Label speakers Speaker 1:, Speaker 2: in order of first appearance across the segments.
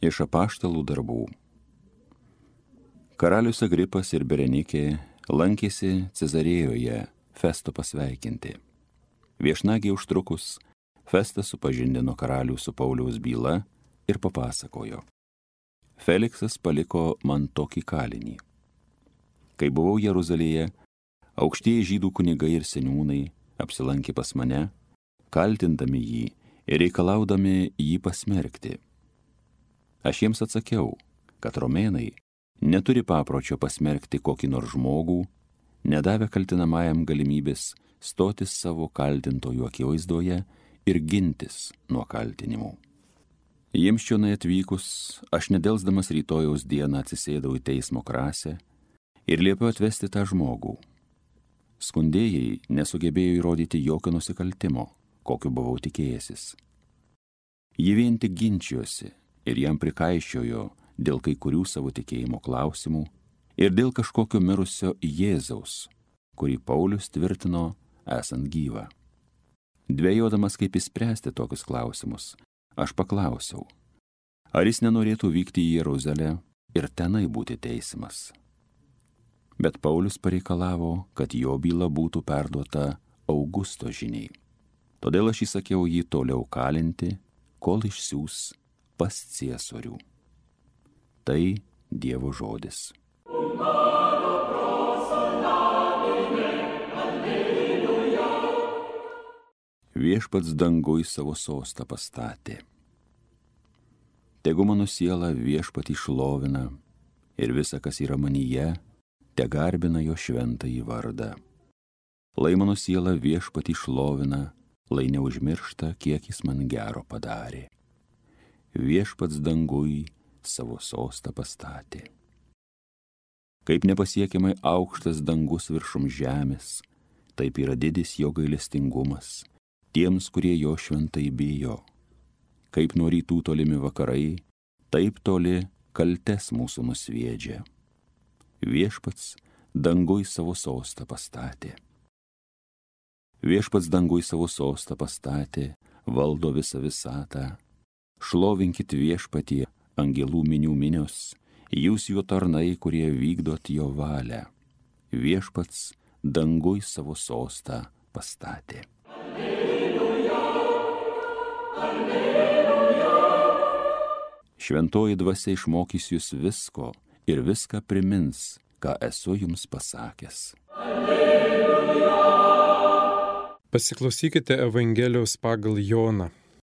Speaker 1: Iš apaštalų darbų. Karalius Agripas ir Berenikė lankėsi Cezarėjoje Festo pasveikinti. Viešnagiai užtrukus, Festas supažindino karalių su Pauliaus byla ir papasakojo: Feliksas paliko man tokį kalinį. Kai buvau Jeruzalėje, aukštieji žydų kunigai ir seniūnai apsilankė pas mane, kaltindami jį ir reikalaudami jį pasmerkti. Aš jiems atsakiau, kad romėnai neturi papročio pasmerkti kokį nors žmogų, nedavę kaltinamajam galimybės stotis savo kaltintojų akivaizdoje ir gintis nuo kaltinimų. Jiems čionai atvykus, aš nedelsdamas rytojaus dieną atsisėdau į teismo krasę ir liepiau atvesti tą žmogų. Skundėjai nesugebėjo įrodyti jokio nusikaltimo, kokiu buvau tikėjęsis. Jie vien tik ginčijosi ir jam prikaiščiojo dėl kai kurių savo tikėjimo klausimų ir dėl kažkokio mirusio Jėzaus, kurį Paulius tvirtino esant gyvą. Dvejodamas, kaip išspręsti tokius klausimus, aš paklausiau, ar jis nenorėtų vykti į Jeruzalę ir tenai būti teisiamas. Bet Paulius pareikalavo, kad jo byla būtų perduota Augusto žiniai. Todėl aš įsakiau jį toliau kalinti, kol išsiųs pas Ciesorių. Tai Dievo žodis. Viešpats danguj savo sostą pastatė. Tegu mano siela viešpatį šlovina ir visa, kas yra manyje, te garbina jo šventąjį vardą. Lai mano siela viešpatį šlovina, lai neužmiršta, kiek jis man gero padarė. Viešpats danguj savo sostą pastatė. Kaip nepasiekiamai aukštas dangus viršum žemės, taip yra didis jo gailestingumas tiems, kurie jo šventai bijo. Kaip nuo rytų tolimi vakarai, taip toli kaltes mūsų nusviedžia. Viešpats danguj savo sostą pastatė. Viešpats danguj savo sostą pastatė, valdo visą visatą. Šlovinkit viešpatie, angelų minių minios, jūs jo tarnai, kurie vykdot jo valią. Viešpats danguj savo sostą pastatė. Šventoji dvasia išmokys jūs visko ir viską primins, ką esu jums pasakęs. Alleluja.
Speaker 2: Pasiklausykite Evangelijos pagal Joną.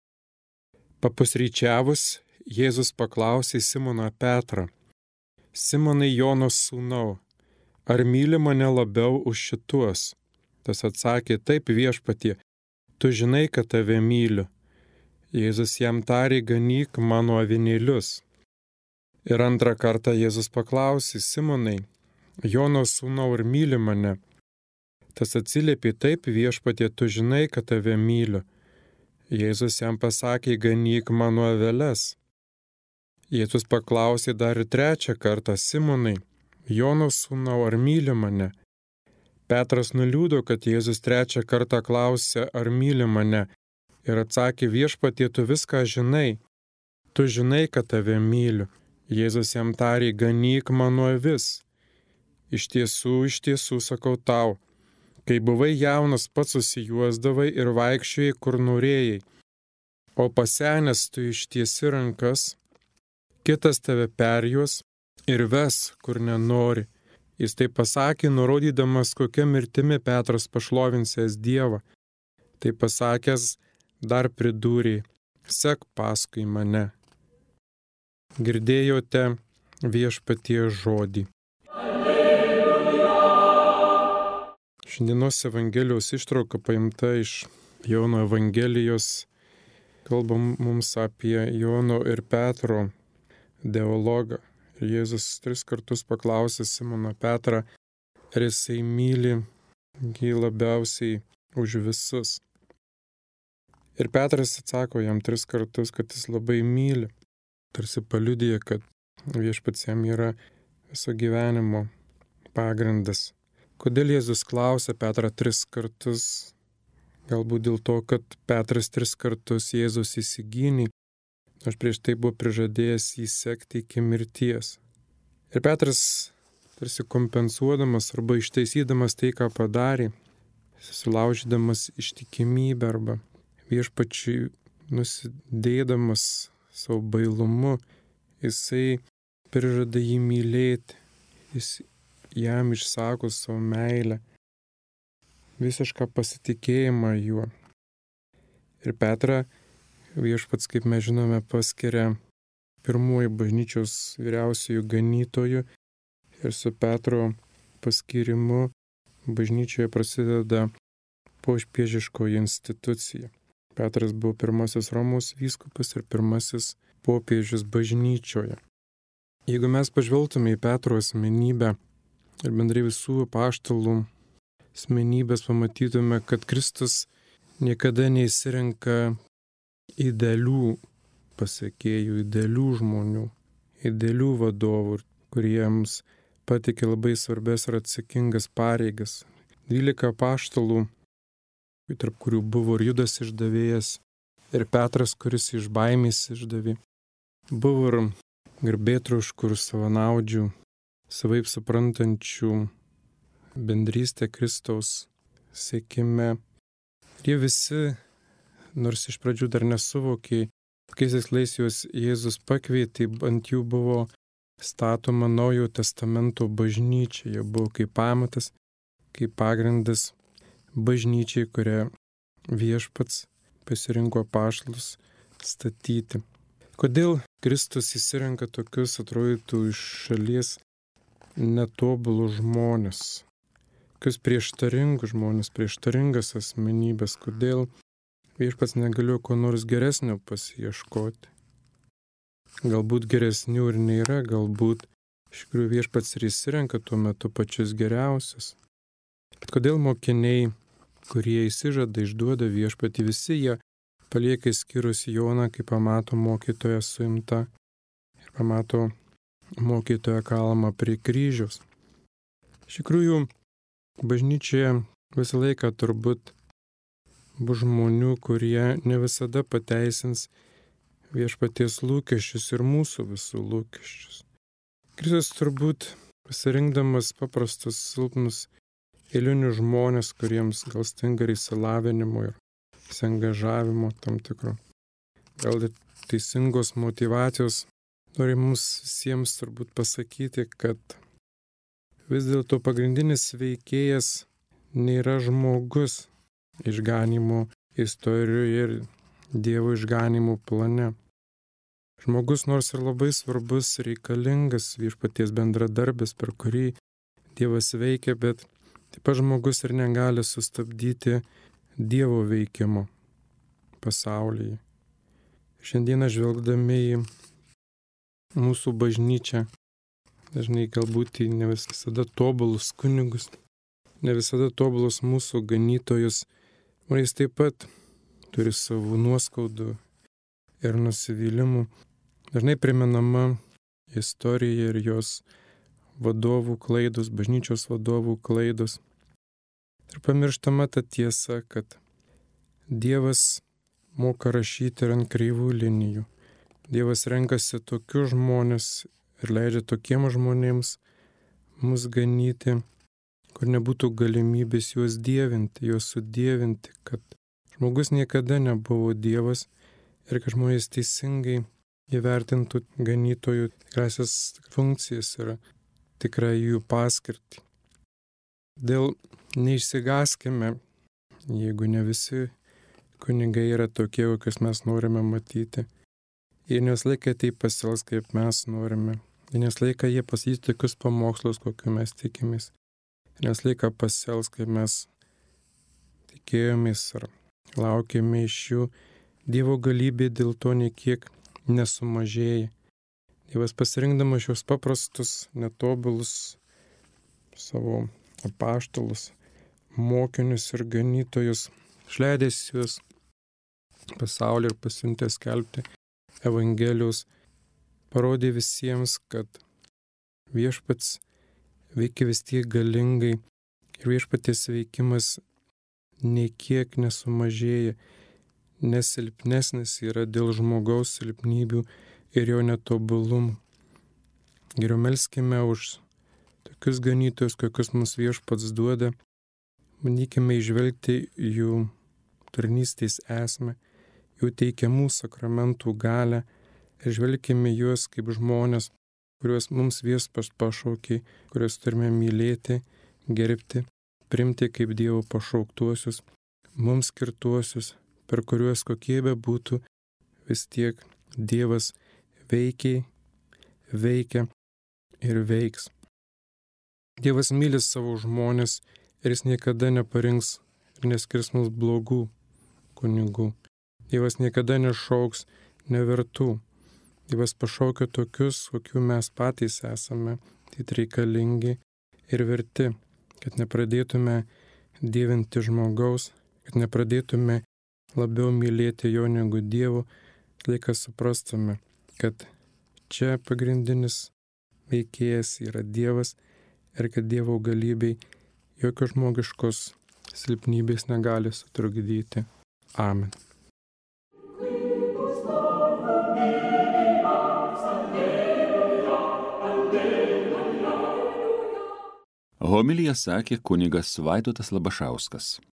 Speaker 2: Papusryčiavus, Jėzus paklausė Simoną Petrą: Simonai, Jono sūnau, ar myli mane labiau už šituos? Tas atsakė: Taip, viešpatie, tu žinai, kad tave myliu. Jėzus jam tarė: Ganyk mano avinėlius. Ir antrą kartą Jėzus paklausė: Simonai, Jono sūnau, ar myli mane? Tas atsiliepė: Taip, viešpatie, tu žinai, kad tave myliu. Jėzus jam pasakė: Ganyk mano aveles. Jėzus paklausė dar ir trečią kartą: Simonai, Jono sūnau, ar myli mane? Petras nuliūdo, kad Jėzus trečią kartą klausė, ar myli mane, ir atsakė: Viešpatie, tu viską žinai. Tu žinai, kad tave myliu. Jėzus jam tarė: Ganyk mano avis. Iš tiesų sakau tau, kai buvai jaunas, pats susijuosdavai ir vaikščiojai, kur norėjai. O pasenęs tu ištiesi rankas, kitas tave perjuos ir ves, kur nenori. Jis tai pasakė, nurodydamas, kokia mirtimi Petras pašlovinsės Dievą. Tai pasakęs, dar pridūrė: sek paskui mane. Girdėjote viešpaties žodį. Alleluja! Šiandienos Evangelijos ištrauka paimta iš Jono Evangelijos. Kalbam mums apie Jono ir Petro dialogą. Jėzus 3 kartus paklausė Simoną Petrą, ar jisai myli jį labiausiai už visus. Ir Petras atsako jam 3 kartus, kad jis labai myli. Tarsi paliudija, kad viešpats jam yra viso gyvenimo pagrindas. Kodėl Jėzus klausė Petrą 3 kartus? Galbūt dėl to, kad Petras 3 kartus Jėzus įsigynė, Aš prieš tai buvau prižadėjęs jį sekti iki mirties. Ir Petras, tarsi kompensuodamas arba ištaisydamas tai, ką padarė, susilaužydamas ištikimybę arba viešpačiui nusidėdamas savo bailumu, jisai prižada jį mylėti, jis jam išsako savo meilę, visišką pasitikėjimą juo. Ir Petrą viešpats, kaip mes žinome, paskiria pirmuoju bažnyčios vyriausiųjų ganytojų ir su Petro paskirimu bažnyčioje prasideda popiežiškoji institucija. Petras buvo pirmasis Romos vyskupas ir pirmasis popiežius bažnyčioje. Jeigu mes pažvelgtume į Petro asmenybę ir bendrai visų apaštalų asmenybės, pamatytume, kad Kristus niekada neįsirenka idealių pasekėjų, idealių žmonių, idealių vadovų, kuriems patikė labai svarbės ir atsakingas pareigas. 12 apaštalų, tarp kurių buvo ir Judas išdavėjas, ir Petras, kuris iš baimės išdavė. Buvo ir garbėtroškų ir savanaudžių, savaip suprantančių bendrystę Kristaus sekime. Ir jie visi, nors iš pradžių dar nesuvokė, kokiais tikslais juos Jėzus pakvietė, ant jų buvo statoma Naujojo testamento bažnyčia. Jie buvo kaip pamatas, kaip pagrindas bažnyčiai, kurią viešpats pasirinko apaštalus statyti. Kodėl Kristus įsirenka tokius, atrodytų, iš šalies netobulus žmonės, tokius prieštaringus žmonės, prieštaringas asmenybės? Kodėl viešpats negalėjo ko nors geresnio pasiieškoti? Galbūt geresnių ir nėra, galbūt iš tikrųjų viešpats ir įsirenka tuo metu pačius geriausius. Bet kodėl mokiniai, kurie įsižada, išduoda viešpatį, visi jie palieka išskyrus Joną, kai pamato mokytoją suimtą ir pamato mokytoją kalamą prie kryžiaus? Iš tikrųjų, bažnyčioje visą laiką turbūt bus žmonių, kurie ne visada pateisins viešpaties lūkesčius ir mūsų visų lūkesčius. Kristus turbūt pasirinkdamas paprastus, silpnus, eilinius žmonės, kuriems gal stinga ir išsilavinimo ir angažavimo tam tikro, gal ir teisingos motyvacijos, nori mums visiems turbūt pasakyti, kad vis dėlto pagrindinis veikėjas nėra žmogus išganimo istorijoje ir Dievo išganimo plane. Žmogus nors ir labai svarbus, reikalingas viešpaties bendradarbis, per kurį Dievas veikia, bet taip pat žmogus ir negali sustabdyti Dievo veikimo pasaulyje. Šiandieną žvelgdami į mūsų bažnyčią, dažnai galbūt į ne visada tobulus kunigus, ne visada tobulus mūsų ganytojus, kuris taip pat turi savų nuoskaudų ir nusivylimų. Dažnai primenama istorija ir jos vadovų klaidos, bažnyčios vadovų klaidos. Ir pamirštama ta tiesa, kad Dievas moka rašyti ir ant kreivų linijų. Dievas renkasi tokius žmonės ir leidžia tokiems žmonėms mus ganyti, kur nebūtų galimybės juos dievinti, juos sudievinti, kad žmogus niekada nebuvo Dievas ir kad žmonės teisingai įvertintų ganytojų tikrasias funkcijas ir tikrą jų paskirtį. Dėl neišsigaskime, jeigu ne visi kunigai yra tokie, kokius mes norime matyti. Jie neslaiką taip pasielgs, kaip mes norime. Jie neslaiką jie pasakys tokius pamokslus, kokiu mes tikimės. Jie neslaiką pasielgs, kaip mes tikėjomės ar laukėme iš jų. Dievo galybė dėl to niekiek nesumažėja. Dievas pasirinkdamas šios paprastus, netobulus savo apaštalus, mokinius ir ganytojus, išleidęs juos pasaulį ir pasiuntęs skelbti Evangelijos, parodė visiems, kad viešpats veikia vis tiek galingai ir viešpaties veikimas nei kiek nesumažėja, nesilpnesnis yra dėl žmogaus silpnybių ir jo netobulumų. Geriau melskime už tokius ganytojus, kokius mums Viešpats duoda, bandykime įžvelgti jų tarnystės esmę, jų teikiamų sakramentų galią ir žvelgime juos kaip žmonės, kuriuos mums Viešpats pašaukė, kuriuos turime mylėti, gerbti, priimti kaip Dievo pašauktuosius, mums skirtuosius, per kuriuos kokie bebūtų, vis tiek Dievas veikia ir veiks. Dievas myli savo žmonės ir jis niekada neparinks ir neskirs mums blogų kunigų. Dievas niekada nešauks nevertų. Dievas pašaukia tokius, kokių mes patys esame, tai reikalingi ir verti, kad nepradėtume dievinti žmogaus, kad nepradėtume labiau mylėti jo negu Dievo, laiką suprastume, kad čia pagrindinis veikėjas yra Dievas ir kad Dievo galybei jokios žmogiškos silpnybės negali sutrukdyti. Amen.
Speaker 1: Homiliją sakė kunigas Vaidotas Labašauskas.